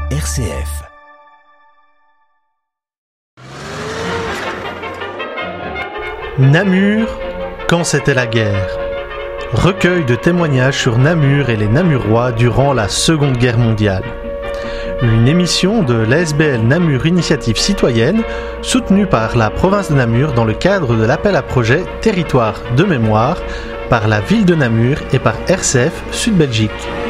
RCF. Namur, quand c'était la guerre. Recueil de témoignages sur Namur et les Namurois durant la Seconde Guerre mondiale. Une émission de l'ASBL Namur Initiative Citoyenne, soutenue par la province de Namur dans le cadre de l'appel à projet Territoire de mémoire, par la ville de Namur et par RCF Sud-Belgique.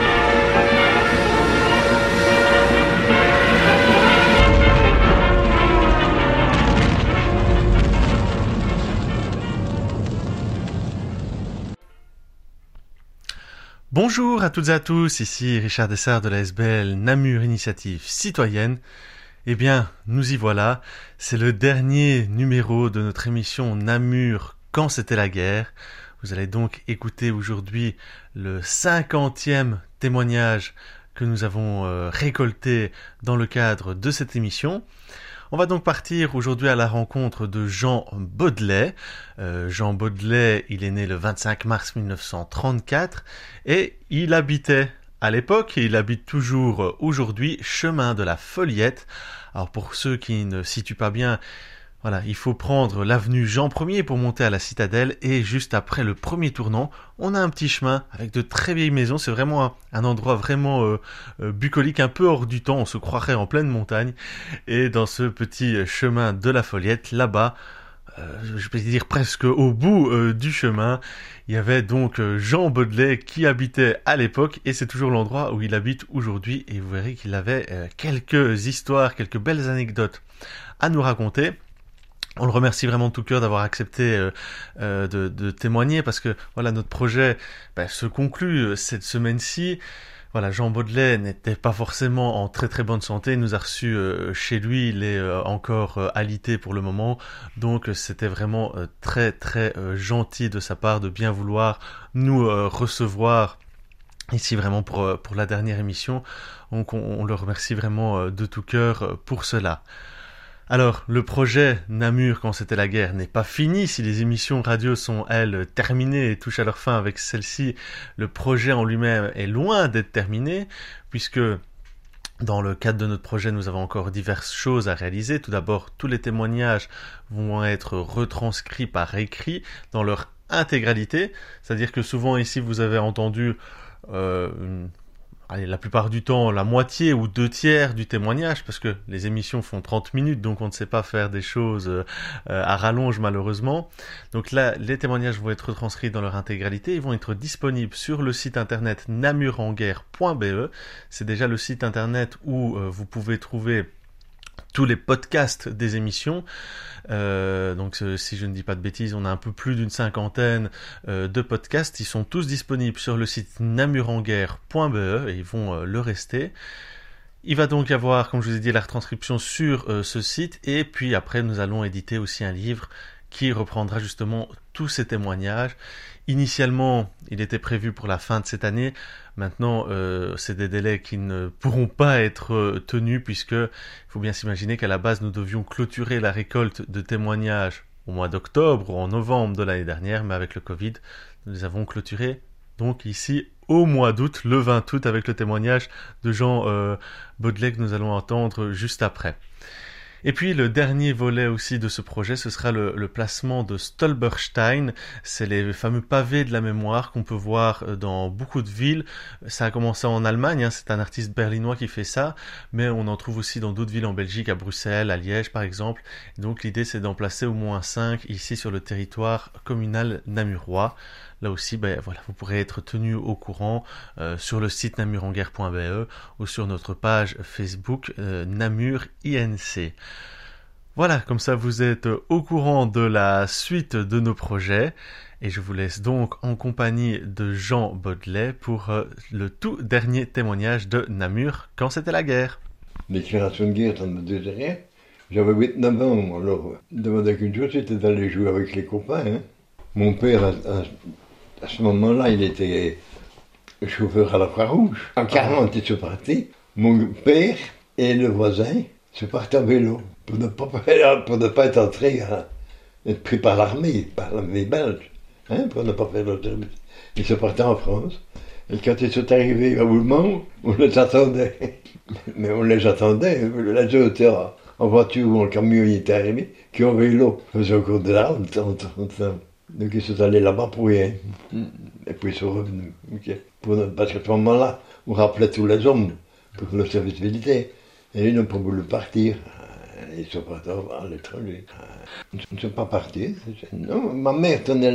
Bonjour à toutes et à tous, ici Richard Dessart de la SBL Namur Initiative Citoyenne. Eh bien, nous y voilà, c'est le dernier numéro de notre émission Namur quand c'était la guerre. Vous allez donc écouter aujourd'hui le 50e témoignage que nous avons récolté dans le cadre de cette émission. On va donc partir aujourd'hui à la rencontre de Jean Baudelet. Jean Baudelet, il est né le 25 mars 1934 et il habitait à l'époque, et il habite toujours aujourd'hui, chemin de la Foliette. Alors pour ceux qui ne situent pas bien, voilà, il faut prendre l'avenue Jean Ier pour monter à la citadelle et juste après le premier tournant, on a un petit chemin avec de très vieilles maisons. C'est vraiment un endroit vraiment bucolique, un peu hors du temps. On se croirait en pleine montagne. Et dans ce petit chemin de la Foliette, là-bas, je peux dire presque au bout du chemin, il y avait donc Jean Baudelet qui habitait à l'époque et c'est toujours l'endroit où il habite aujourd'hui. Et vous verrez qu'il avait quelques histoires, quelques belles anecdotes à nous raconter. On le remercie vraiment de tout cœur d'avoir accepté de témoigner parce que voilà, notre projet se conclut cette semaine-ci. Voilà, Jean Baudelet n'était pas forcément en très très bonne santé. Il nous a reçus chez lui. Il est encore alité pour le moment. Donc c'était vraiment très très gentil de sa part de bien vouloir nous recevoir ici vraiment pour la dernière émission. Donc on le remercie vraiment de tout cœur pour cela. Alors, le projet Namur quand c'était la guerre n'est pas fini. Si les émissions radio sont, elles, terminées et touchent à leur fin avec celle-ci, le projet en lui-même est loin d'être terminé, puisque dans le cadre de notre projet, nous avons encore diverses choses à réaliser. Tout d'abord, tous les témoignages vont être retranscrits par écrit dans leur intégralité. C'est-à-dire que souvent ici, vous avez entendu la plupart du temps, la moitié ou 2/3 du témoignage, parce que les émissions font 30 minutes, donc on ne sait pas faire des choses à rallonge malheureusement. Donc là, les témoignages vont être transcrits dans leur intégralité, ils vont être disponibles sur le site internet namurenguerre.be. C'est déjà le site internet où vous pouvez trouver tous les podcasts des émissions. Donc si je ne dis pas de bêtises, on a un peu plus d'une 50aine de podcasts. Ils sont tous disponibles sur le site namurenguerre.be et ils vont le rester. Il va donc y avoir, comme je vous ai dit, la retranscription sur ce site et puis après nous allons éditer aussi un livre qui reprendra justement tous ces témoignages. Initialement, il était prévu pour la fin de cette année. Maintenant, c'est des délais qui ne pourront pas être tenus puisque il faut bien s'imaginer qu'à la base, nous devions clôturer la récolte de témoignages au mois d'octobre ou en novembre de l'année dernière, mais avec le Covid, nous les avons clôturés donc ici au mois d'août, le 20 août, avec le témoignage de Jean Baudelet que nous allons entendre juste après. Et puis le dernier volet aussi de ce projet, ce sera le placement de Stolperstein. C'est les fameux pavés de la mémoire qu'on peut voir dans beaucoup de villes. Ça a commencé en Allemagne, c'est un artiste berlinois qui fait ça, mais on en trouve aussi dans d'autres villes en Belgique, à Bruxelles, à Liège par exemple. Donc l'idée c'est d'en placer au moins 5 ici sur le territoire communal namurois. Là aussi, voilà, vous pourrez être tenu au courant sur le site namurenguerre.be ou sur notre page Facebook Namur INC. Voilà, comme ça vous êtes au courant de la suite de nos projets et je vous laisse donc en compagnie de Jean Baudelet pour le tout dernier témoignage de Namur quand c'était la guerre. Déclaration de guerre, ça ne me disait rien. J'avais 8-9 ans, alors demandais qu'une chose, c'était d'aller jouer avec les copains. Hein. Mon père, à ce moment-là, il était chauffeur à la Croix-Rouge. En 40, ils sont partis. Mon père et le voisin se partent en vélo pour ne pas être entrés, être pris par l'armée belge, pour ne pas faire leur service. Ils se partaient en France. Et quand ils sont arrivés à Boulmont, on les attendait. Mais on les attendait, les autres en voiture ou en camion, ils étaient arrivés, qui ont vélo, faisaient encore de l'arme, donc ils sont allés là-bas pour rien. Et puis ils sont revenus. Parce qu'à ce moment-là, on rappelait tous les hommes pour le service militaire. Et ils n'ont pas voulu partir. Ils sont partis à l'étranger. Ils ne sont pas partis. Non, ma mère tenait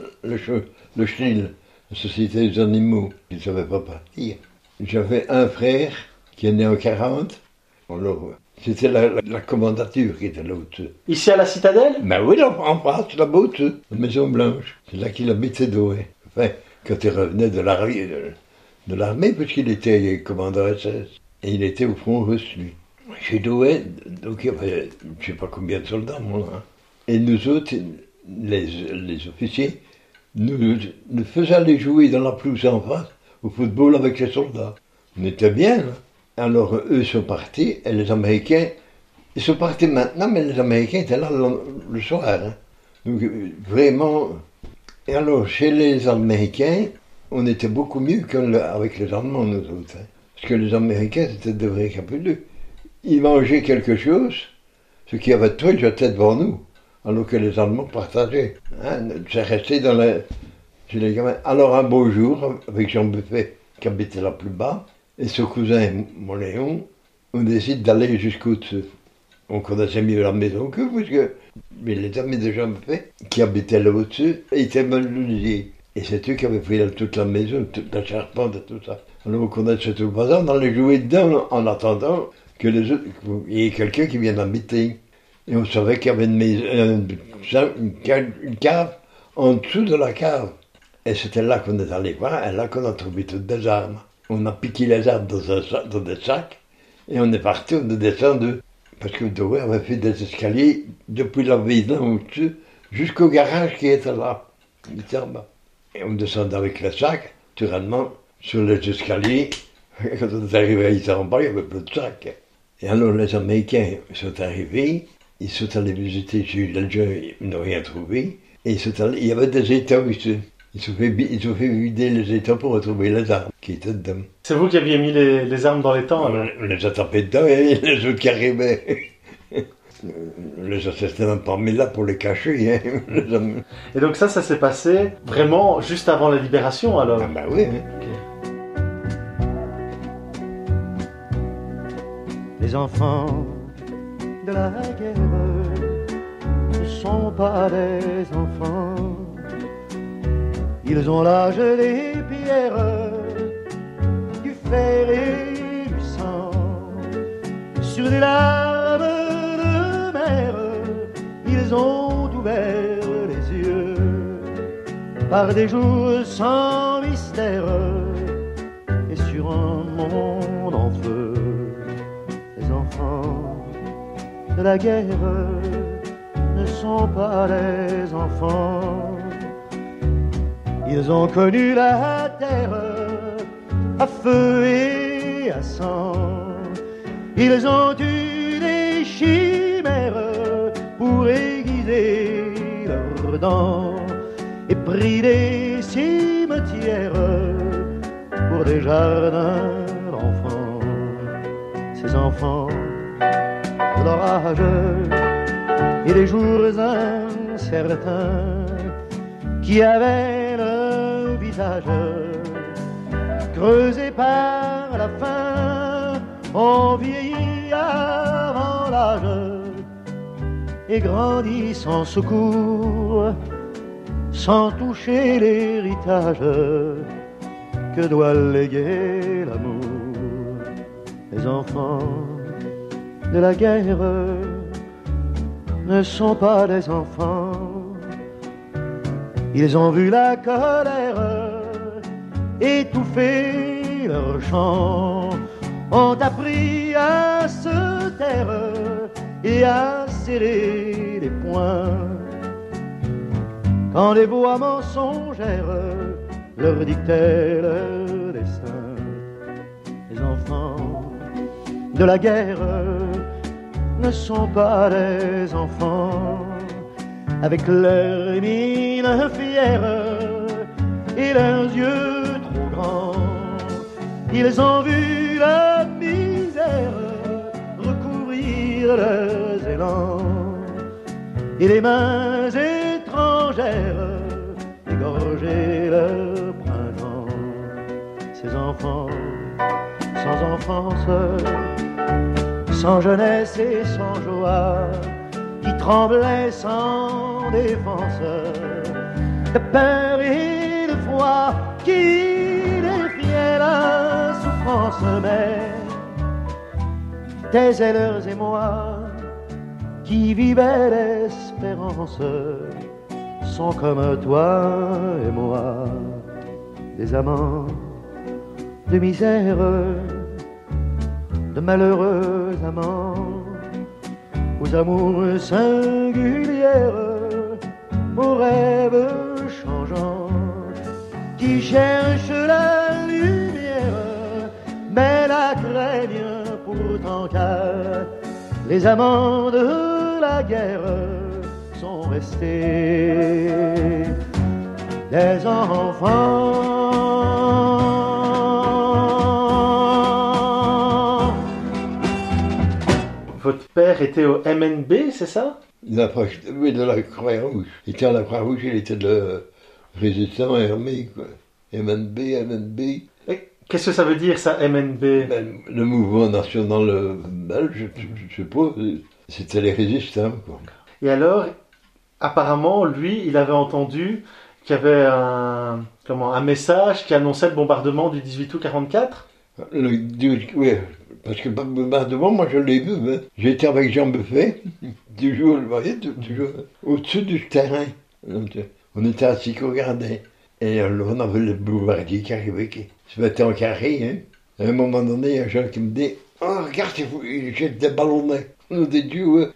le chenil, la société des animaux. Ils ne savaient pas partir. J'avais un frère qui est né en 40. Alors, c'était la commandature qui était là au-dessus. Ici à la citadelle? Ben oui, en face, là-bas au-dessus, la Maison Blanche. C'est là qu'il habitait Douai. Enfin, quand il revenait de l'armée, puisqu'il était commandant SS. Et il était au front russe, lui. Chez Douai, donc il y avait, je ne sais pas combien de soldats, moi. Hein. Et nous autres, les officiers, nous faisaient aller jouer dans la pelouse en face, au football avec les soldats. On était bien, là. Alors, eux sont partis, et les Américains, ils sont partis maintenant, mais les Américains étaient là le soir. Hein. Donc, vraiment. Et alors, chez les Américains, on était beaucoup mieux qu'avec les Allemands, nous autres. Hein. Parce que les Américains, c'était de vrais capuleux. Ils mangeaient quelque chose, ce qu'il y avait de tout, ils jetaient devant nous. Alors que les Allemands partageaient. Hein. C'est resté chez les gamins. Alors, un beau jour, avec Jean Buffet, qui habitait là plus bas, et ce cousin, mon Léon, on décide d'aller jusqu'au-dessus. On connaissait mieux la maison qu'eux, parce que les amis de Jean Buffet, qui habitaient là au-dessus, étaient menuisiers. Et c'est eux qui avaient pris toute la maison, toute la charpente et tout ça. Alors on connaissait tout le bazar, on allait jouer dedans en attendant qu'il y ait quelqu'un qui vienne habiter. Et on savait qu'il y avait une cave en dessous de la cave. Et c'était là qu'on est allé voir, et là qu'on a trouvé toutes des armes. On a piqué les armes dans des sacs, et on est parti, on est descendu. Parce que Douai avait fait des escaliers depuis la maison au-dessus, jusqu'au garage qui était là. Il était en bas. Et on descendait avec le sac, naturellement, sur les escaliers. Quand on est arrivé ici en bas, il n'y avait plus de sac. Et alors les Américains sont arrivés, ils sont allés visiter chez les gens, ils n'ont rien trouvé. Et il y avait des états ici. Ils ont fait vider les états pour retrouver les armes qui étaient dedans. C'est vous qui aviez mis les armes dans les temps, alors? On les a tapés dedans et les autres qui arrivaient. On les a certainement pas mis là pour les cacher. Hein. Et donc ça s'est passé vraiment juste avant la libération, alors? Ah bah oui. Hein. Okay. Les enfants de la guerre ne sont pas des enfants. Ils ont l'âge des pierres, du fer et du sang. Sur des larmes de mer, ils ont ouvert les yeux. Par des jours sans mystère et sur un monde en feu. Les enfants de la guerre ne sont pas des enfants. Ils ont connu la terre à feu et à sang. Ils ont eu des chimères pour aiguiser leurs dents et pris des cimetières pour des jardins d'enfants. Ces enfants de l'orage et des jours incertains qui avaient le visage creusé par la faim, ont vieilli avant l'âge et grandi sans secours, sans toucher l'héritage que doit léguer l'amour. Les enfants de la guerre ne sont pas des enfants. Ils ont vu la colère étouffer leur chant, ont appris à se taire et à serrer les poings. Quand les voix mensongères leur dictaient leur destin, les enfants de la guerre ne sont pas des enfants. Avec leurs mines fières et leurs yeux trop grands, ils ont vu la misère leurs élans et les mains étrangères égorger leur printemps. Ces enfants sans enfance, sans jeunesse et sans joie, qui tremblaient sans défense, de peur et de froid, qui défiaient la souffrance, mais taisaient leurs émois, qui vivaient l'espérance, sont comme toi et moi, des amants de misère, de malheureux amants, aux amours singulières, aux rêves changeants, qui cherchent la lumière, mais la craignent pourtant, car les amants de la guerre sont restés des enfants. Votre père était au MNB, c'est ça? Oui, de la Croix-Rouge. Il était à la Croix-Rouge, il était de résistant armé, quoi. MNB. Et qu'est-ce que ça veut dire, ça, MNB? Ben, le mouvement national belge, je suppose, c'était les résistants, quoi. Et alors, apparemment, lui, il avait entendu qu'il y avait un message qui annonçait le bombardement du 18 août 44? Oui, parce que bombardement, moi je l'ai vu. Hein. J'étais avec Jean Buffet, toujours, vous voyez, toujours au-dessus du terrain. On était assis qu'on regardait. Et alors on avait le bombardier qui arrivait, qui se mettait en carré. Hein. À un moment donné, il y a un jeune qui me dit « Oh, regarde, il jette des ballonnets. » On dit « Dieu,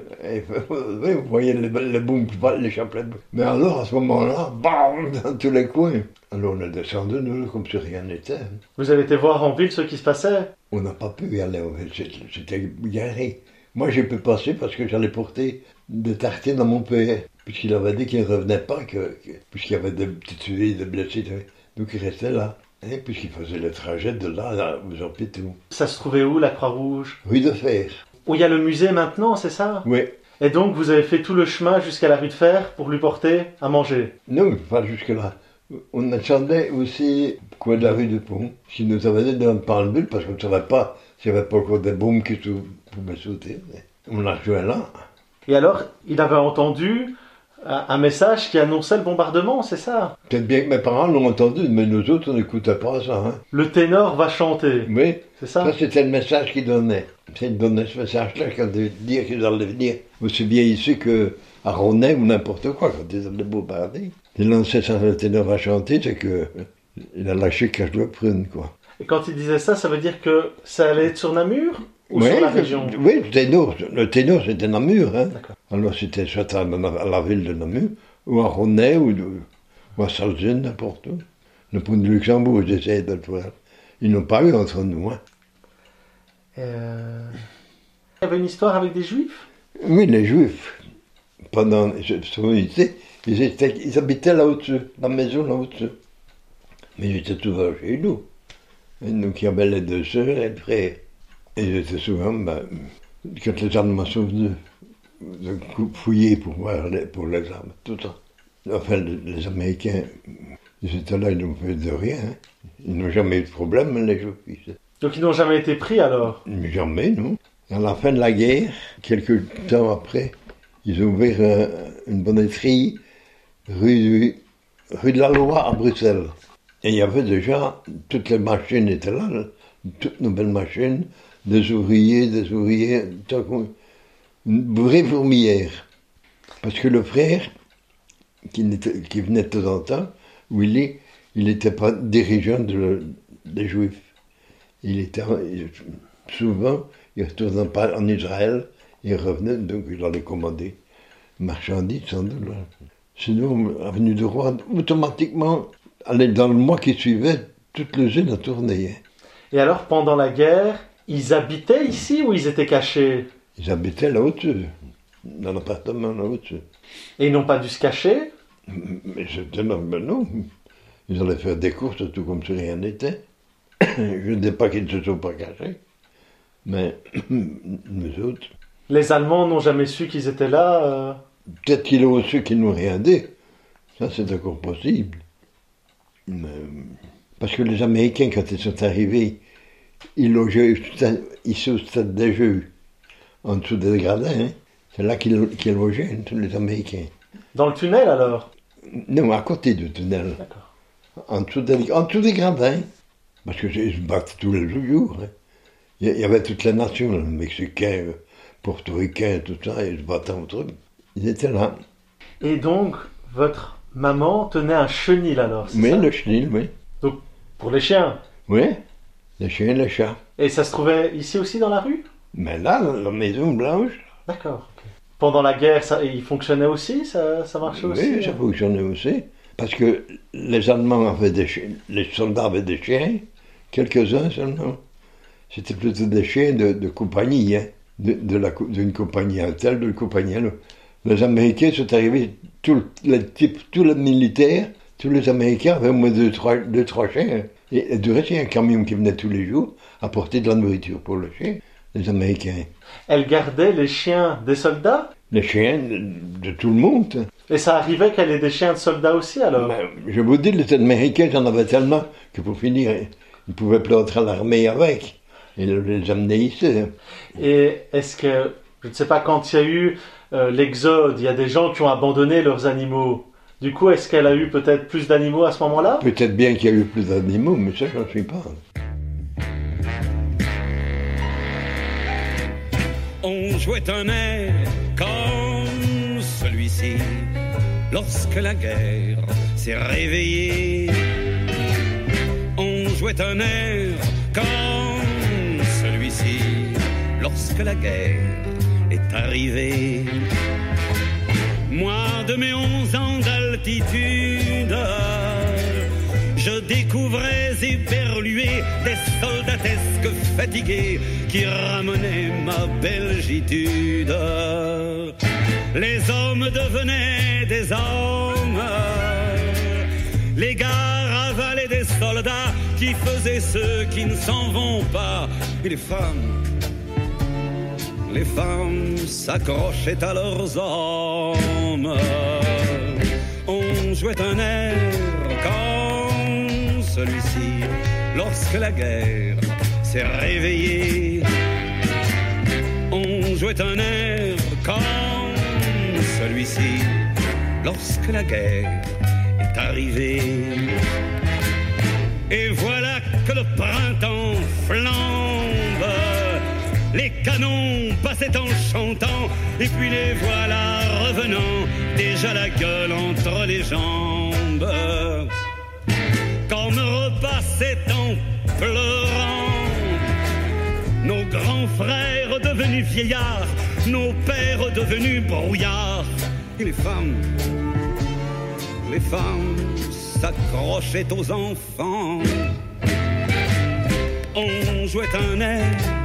vous voyez le boum qui va, les chapelets. Mais alors, à ce moment-là, bam, dans tous les coins. Alors on est descendu, nous, comme si rien n'était. Hein. Vous avez été voir en ville ce qui se passait? On n'a pas pu y aller, c'était garé. Moi, j'ai pu passer parce que j'allais porter des tartines à mon père, puisqu'il avait dit qu'il ne revenait pas, puisqu'il y avait des petites tués, des blessés. Donc il restait là, hein, puisqu'il faisait le trajet de là aux hôpitaux. Ça se trouvait où, la Croix-Rouge? Rue de Fer. Où il y a le musée maintenant, c'est ça? Oui. Et donc, vous avez fait tout le chemin jusqu'à la rue de Fer pour lui porter à manger? Non, pas jusque-là. On attendait aussi quoi de la rue du Pont, qui nous avait dit de ne pas enlever, parce qu'on ne savait pas s'il n'y avait pas encore des bombes qui pouvaient sauter. On a joué là. Et alors, il avait entendu un message qui annonçait le bombardement, c'est ça? Peut-être bien que mes parents l'ont entendu, mais nous autres, on n'écoutait pas ça. Hein. Le ténor va chanter. Oui, c'est ça? Ça, c'était le message qu'il donnait. Il donnait ce message-là quand il dire qu'ils allaient venir aussi bien ici qu'à Ronay ou n'importe quoi, quand ils allaient bombarder. Il lançait ça, le ténor va chanter, c'est qu'il a lâché cache de prune, quoi. Et quand il disait ça, ça veut dire que ça allait être sur Namur? Ou oui, sur la région? Oui, le ténor c'était Namur. Hein. D'accord. Alors c'était soit à la ville de Namur, ou à Ronay, ou à Salzine, n'importe où. Le pont de Luxembourg, j'essayais de le voir. Ils n'ont pas eu entre nous. Hein. Il y avait une histoire avec des Juifs? Oui, les Juifs, pendant son unité, ils habitaient là au-dessus, la maison là au-dessus. Mais ils étaient souvent chez nous. Et donc il y avait les deux sœurs et le frère. Et ils étaient souvent, quand les Allemands sont venus fouiller pour voir pour les armes, tout ça. Enfin, les Américains, ils étaient là, ils n'ont fait de rien. Hein. Ils n'ont jamais eu de problème, les Juifs. Donc ils n'ont jamais été pris alors? Jamais, non. À la fin de la guerre, quelques temps après, ils ont ouvert une bonnetterie rue de la Loi à Bruxelles. Et il y avait déjà, toutes les machines étaient là, toutes nos belles machines, des ouvriers, une vraie fourmilière. Parce que le frère, qui venait de temps en temps, Willy, il n'était pas dirigeant des Juifs. Il était souvent, il retournait pas en Israël, il revenait, donc il allait commander marchandises sans doute. Sinon, avenue de Roi, automatiquement, dans le mois qui suivait, toute l'usine a tourné. Et alors, pendant la guerre, ils habitaient ici ou ils étaient cachés? Ils habitaient là au-dessus, dans l'appartement là au-dessus. Et ils n'ont pas dû se cacher? Mais c'était normal, non. Ils allaient faire des courses, tout comme si rien n'était. Je ne dis pas qu'ils ne se sont pas cachés, mais nous autres, Les Allemands n'ont jamais su qu'ils étaient là Peut-être qu'ils ont su qu'ils n'ont rien dit. Ça, c'est encore possible. Mais, parce que les Américains, quand ils sont arrivés, ils logeaient ici au stade des Jeux, en dessous des gradins. Hein. C'est là qu'ils logeaient, tous les Américains. Dans le tunnel, alors? Non, à côté du tunnel. D'accord. En dessous des gradins. Parce qu'ils se battent tous les jours. Hein. Il y avait toutes les nations, les Mexicains, Portoricains, tout ça, ils se battaient entre eux. Ils étaient là. Et donc, votre maman tenait un chenil, alors, c'est Oui, ça? le chenil, oui. Donc, pour les chiens? Oui, les chiens et les chats. Et ça se trouvait ici aussi dans la rue? Mais là, la maison blanche. D'accord. Okay. Pendant la guerre, il fonctionnait aussi? Ça marchait aussi? Oui, ça fonctionnait aussi. Parce que les Allemands avaient des chiens, les soldats avaient des chiens, quelques-uns seulement. C'était plutôt des chiens de compagnie, hein, d'une compagnie à telle, d'une compagnie à l'autre. Les Américains sont arrivés, tous les militaires, tous les Américains avaient au moins deux, trois chiens. Et du reste, il y a un camion qui venait tous les jours apporter de la nourriture pour les chiens, les Américains. Elle gardait les chiens des soldats? Les chiens de tout le monde. Et ça arrivait qu'elle ait des chiens de soldats aussi, alors? Ben, je vous dis, les Américains, j'en avais tellement que pour finir, ils ne pouvaient plus entrer à l'armée avec. Ils les amenaient ici. Et est-ce que, je ne sais pas, quand il y a eu l'exode, il y a des gens qui ont abandonné leurs animaux. Du coup, est-ce qu'elle a eu peut-être plus d'animaux à ce moment-là? Peut-être bien qu'il y a eu plus d'animaux, mais ça, j'en suis pas. On jouait un air comme celui-ci lorsque la guerre s'est réveillée. On jouait un air comme celui-ci lorsque la guerre est arrivée. Moi, de mes 11 ans d'altitude, je découvrais éberlué des soldatesques fatigués qui ramenaient ma belgitude. Les hommes devenaient des hommes, les gars ravalaient des soldats qui faisaient ceux qui ne s'en vont pas. Et les femmes s'accrochaient à leurs hommes. On jouait un air comme celui-ci lorsque la guerre s'est réveillée. On jouait un air comme celui-ci lorsque la guerre est arrivée. Et voilà que le printemps flambe, les canons passaient en chantant, et puis les voilà revenant, déjà la gueule entre les jambes. Comme repassaient en pleurant nos grands frères devenus vieillards, nos pères devenus brouillards, et les femmes s'accrochaient aux enfants. On jouait un air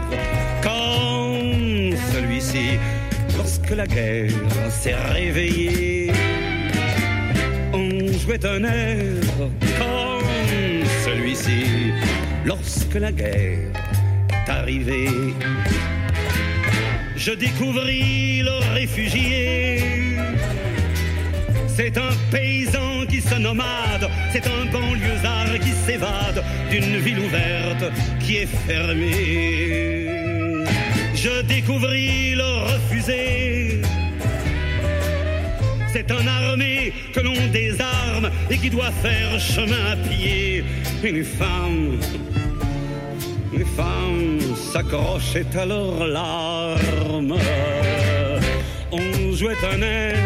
comme celui-ci lorsque la guerre s'est réveillée. On jouait un air comme celui-ci lorsque la guerre est arrivée. Je découvris le réfugié. C'est un paysan qui se nomade, c'est un banlieusard qui s'évade d'une ville ouverte qui est fermée. Je découvris le refusé. C'est un armé que l'on désarme et qui doit faire chemin à pied. Et les femmes s'accrochaient à leurs larmes. On jouait un air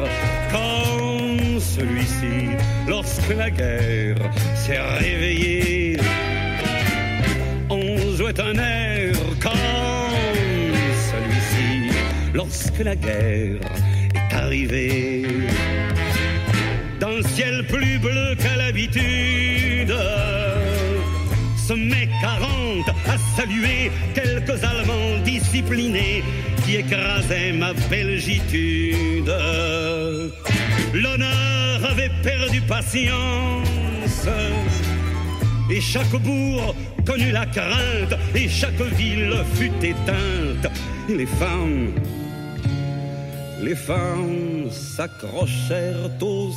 comme celui-ci lorsque la guerre s'est réveillée. On jouait un air comme celui-ci lorsque la guerre est arrivée. D'un ciel plus bleu qu'à l'habitude, ce mai 40 a salué quelques Allemands disciplinés qui écrasaient ma belgitude. L'honneur avait perdu patience, et chaque bourg connut la crainte, et chaque ville fut éteinte. Et les femmes les femmes s'accrochèrent au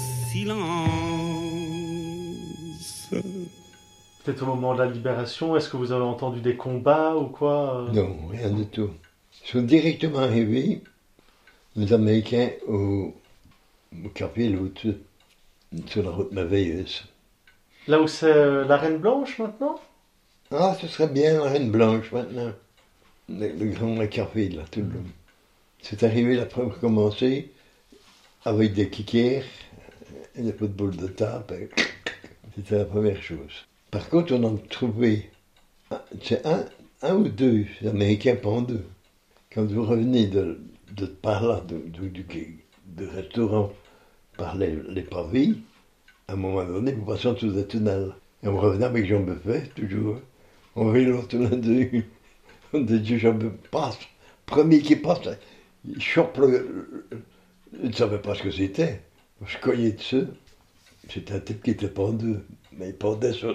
silence. Peut-être au moment de la libération, est-ce que vous avez entendu des combats ou quoi? Non, rien du tout. Ils sont directement arrivés, les Américains, au Carville, au-dessus, sur la route merveilleuse. Là où c'est la Reine Blanche maintenant? Ah, ce serait bien la Reine Blanche maintenant. Le grand Carville, là, tout le monde. C'est arrivé la première commencé avec des kickers et des footballs de table. C'était la première chose. Par contre, on en a trouvé, c'est un ou deux Américains pendus. Quand vous revenez de par là, du restaurant, par les parvis, à un moment donné, vous passez sous des tunnels. Et on revenait avec Jean Buffet, toujours. On voyait l'autre lundi. On dit, Jean Buffet passe. Premier qui passe, il chope il ne savait pas ce que c'était. Je cognais dessus. C'était un type qui était pendu. Mais il pendait sur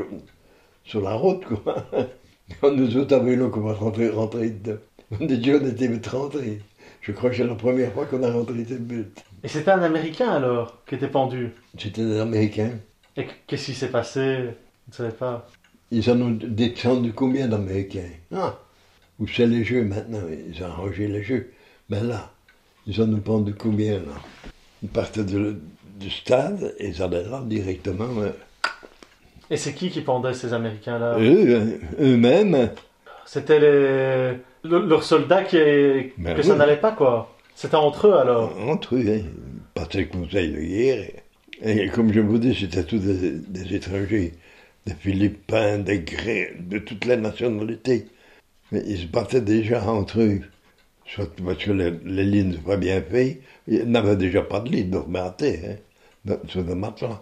la route, quoi. Quand nous autres, à vélo, qu'on va rentrer dedans. On dit, on était vite rentrés. Je crois que c'est la première fois qu'on a rentré cette butte. Et c'était un Américain alors, qui était pendu? C'était des Américains. Et qu'est-ce qui s'est passé? Vous ne savez pas? Ils en ont descendu combien d'Américains? Ah, où c'est les jeux maintenant, ils ont arrangé les jeux. Mais là, ils en ont pendu combien là? Ils partaient du stade et ils allaient là directement. Et c'est qui pendait ces Américains-là? Eux-mêmes. C'était leurs soldats que oui. Ça n'allait pas, quoi. C'était entre eux, alors? Entre eux, hein. Ils passaient le conseil de guerre. Et comme je vous dis, c'était tous des étrangers. Des Philippins, des Grecs, de toutes les nationalités. Mais ils se battaient déjà entre eux. Soit parce que les lignes n'étaient pas bien faites. Ils n'avaient déjà pas de ligne, donc maté, hein, sur le matelas.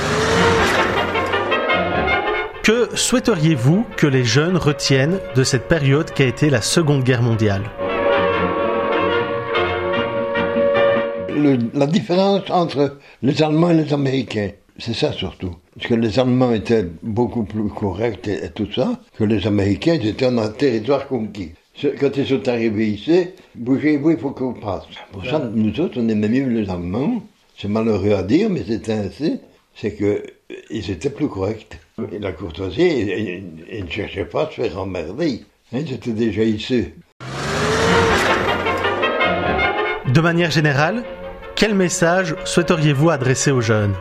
Que souhaiteriez-vous que les jeunes retiennent de cette période qu'a été la Seconde Guerre mondiale? La différence entre les Allemands et les Américains, c'est ça surtout. Parce que les Allemands étaient beaucoup plus corrects et tout ça, que les Américains, ils étaient en territoire conquis. Quand ils sont arrivés ici, bougez-vous, il faut qu'on passe. Pour ça, nous autres, on aimait mieux les Allemands. C'est malheureux à dire, mais c'était ainsi. C'est qu'ils étaient plus corrects. Et la courtoisie, ils ne cherchaient pas à se faire emmerder. Ils étaient déjà ici. De manière générale, quel message souhaiteriez-vous adresser aux jeunes?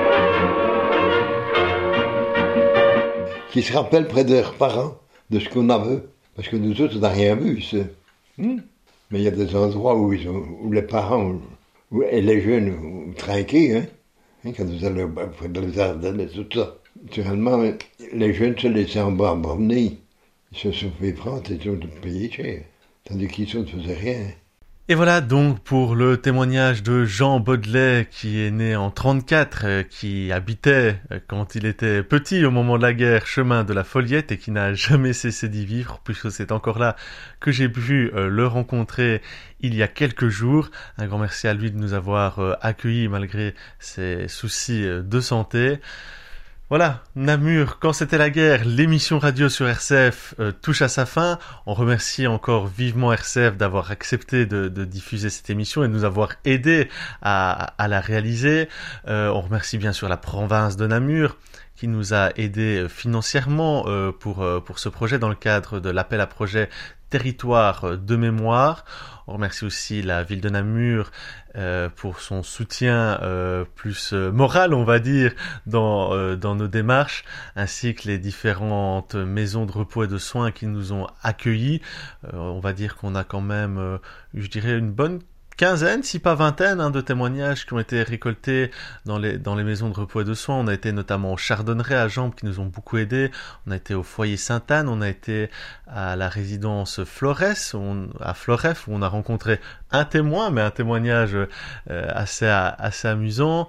Qu'ils se rappellent près de leurs parents de ce qu'on a vu. Parce que nous autres, on n'a rien vu ici. Mais il y a des endroits où les parents et les jeunes ont trinqué, hein, quand vous allez près de les Ardennes et tout ça. Naturellement, les jeunes se laissaient emmener. Ils se sont fait prendre et ils ont payé cher. Tandis qu'ils ne faisaient rien. Et voilà donc pour le témoignage de Jean Baudelet qui est né en 1934, qui habitait quand il était petit au moment de la guerre chemin de la Foliette et qui n'a jamais cessé d'y vivre puisque c'est encore là que j'ai pu le rencontrer il y a quelques jours. Un grand merci à lui de nous avoir accueillis malgré ses soucis de santé. Voilà, Namur, quand c'était la guerre, l'émission radio sur RCF touche à sa fin. On remercie encore vivement RCF d'avoir accepté de diffuser cette émission et de nous avoir aidé à la réaliser. On remercie bien sûr la province de Namur qui nous a aidés financièrement pour ce projet dans le cadre de l'appel à projet Territoire de mémoire. On remercie aussi la ville de Namur pour son soutien plus moral, on va dire, dans nos démarches, ainsi que les différentes maisons de repos et de soins qui nous ont accueillis. On va dire qu'on a quand même, je dirais, une bonne quinzaine, si pas vingtaine, de témoignages qui ont été récoltés dans les maisons de repos et de soins. On a été notamment au Chardonneret à Jambes qui nous ont beaucoup aidés. On a été au foyer Sainte-Anne, on a été à la résidence Flores, à Floref, où on a rencontré un témoin, mais un témoignage assez amusant,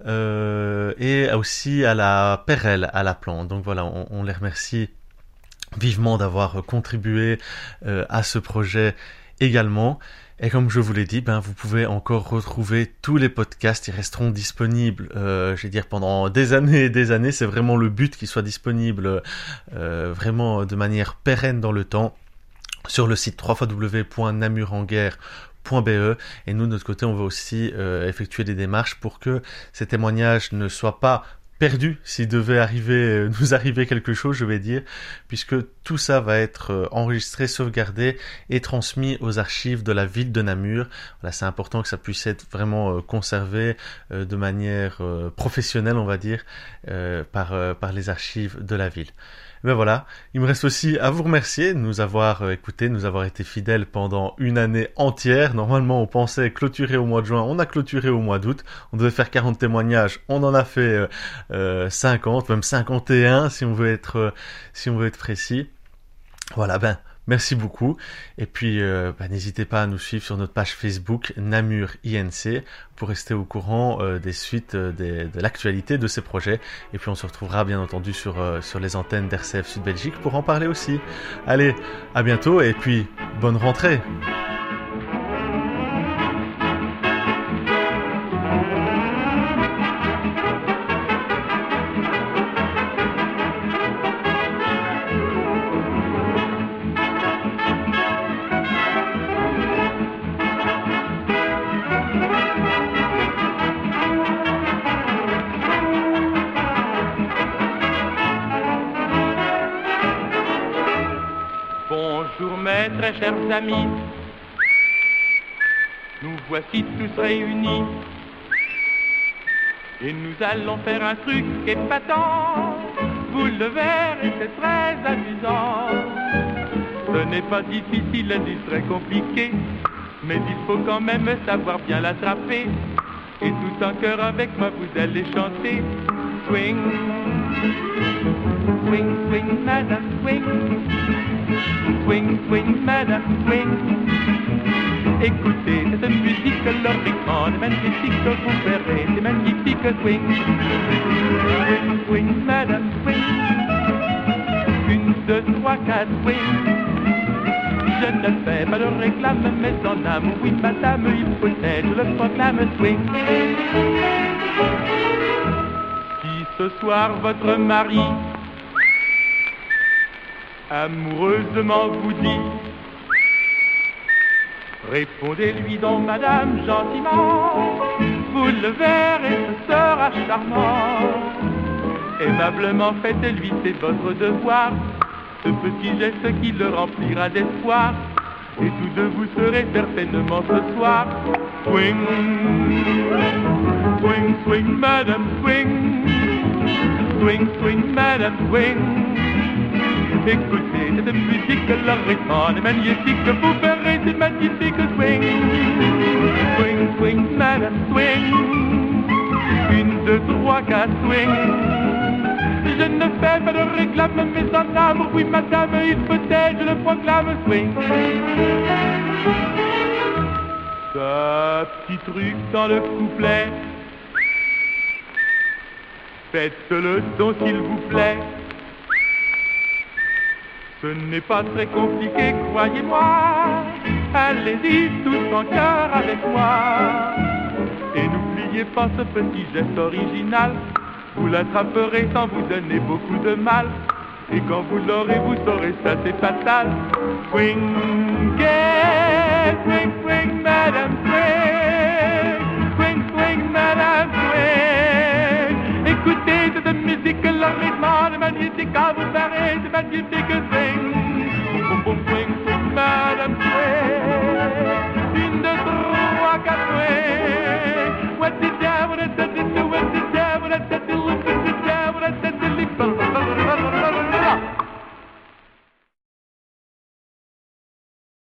et aussi à la Perrelle, à la Plante. Donc voilà, on les remercie vivement d'avoir contribué à ce projet également. Et comme je vous l'ai dit, vous pouvez encore retrouver tous les podcasts. Ils resteront disponibles, je vais dire, pendant des années et des années. C'est vraiment le but qu'ils soient disponibles vraiment de manière pérenne dans le temps sur le site www.namurenguerre.com. Et nous de notre côté on veut aussi effectuer des démarches pour que ces témoignages ne soient pas perdus s'il devait nous arriver quelque chose, je vais dire, puisque tout ça va être enregistré, sauvegardé et transmis aux archives de la ville de Namur. Voilà, c'est important que ça puisse être vraiment conservé de manière professionnelle, on va dire, par les archives de la ville. Ben voilà, il me reste aussi à vous remercier de nous avoir écoutés, de nous avoir été fidèles pendant une année entière. Normalement, on pensait clôturer au mois de juin, on a clôturé au mois d'août. On devait faire 40 témoignages, on en a fait 50, même 51 si on veut être précis. Voilà, merci beaucoup. Et puis, n'hésitez pas à nous suivre sur notre page Facebook Namur INC pour rester au courant des suites de l'actualité de ces projets. Et puis, on se retrouvera bien entendu sur les antennes d'RCF Sud Belgique pour en parler aussi. Allez, à bientôt et puis, bonne rentrée! Bonjour mes très chers amis, nous voici tous réunis et nous allons faire un truc épatant. Vous le verrez, c'est très amusant. Ce n'est pas difficile ni très compliqué, mais il faut quand même savoir bien l'attraper. Et tout en chœur avec moi vous allez chanter. Swing, swing, swing, madame, swing. Swing, swing, madame, swing. Écoutez cette musique, leur rythme est magnifique, vous verrez, c'est magnifique. Swing, swing, swing, madame, swing. 1, 2, 3, 4, swing. Je ne fais pas de réclame, mais en âme, oui madame, il faut être, je le proclame. Swing. Si ce soir votre mari amoureusement vous dit, répondez-lui donc madame gentiment, vous le verrez, ce sera charmant. Aimablement faites-lui, c'est votre devoir, ce petit geste qui le remplira d'espoir, et tous deux vous serez certainement ce soir. Swing, swing, swing, madame, swing. Swing, swing, madame, swing. Écoutez cette musique, le rythme est magnifique, vous verrez, c'est magnifique. Swing, swing, swing, madame, swing. 1, 2, 3, 4, swing. Je ne fais pas de réclame, mais en âme, oui madame, il faut être, je le proclame. Swing. Ce petit truc dans le couplet, faites-le donc s'il vous plaît. Ce n'est pas très compliqué, croyez-moi. Allez-y tous en chœur avec moi. Et n'oubliez pas ce petit geste original, vous l'attraperez sans vous donner beaucoup de mal. Et quand vous l'aurez, vous saurez ça c'est fatal. Swing, yeah, swing, swing, madame, swing. Swing, swing, madame, swing. Écoutez cette musique, le rythme est magnifique, ah, vous verrez, c'est magnifique. Swing, boum, boum, swing, swing, madame, swing. 1, 2, 3, 4, swing. What's it down,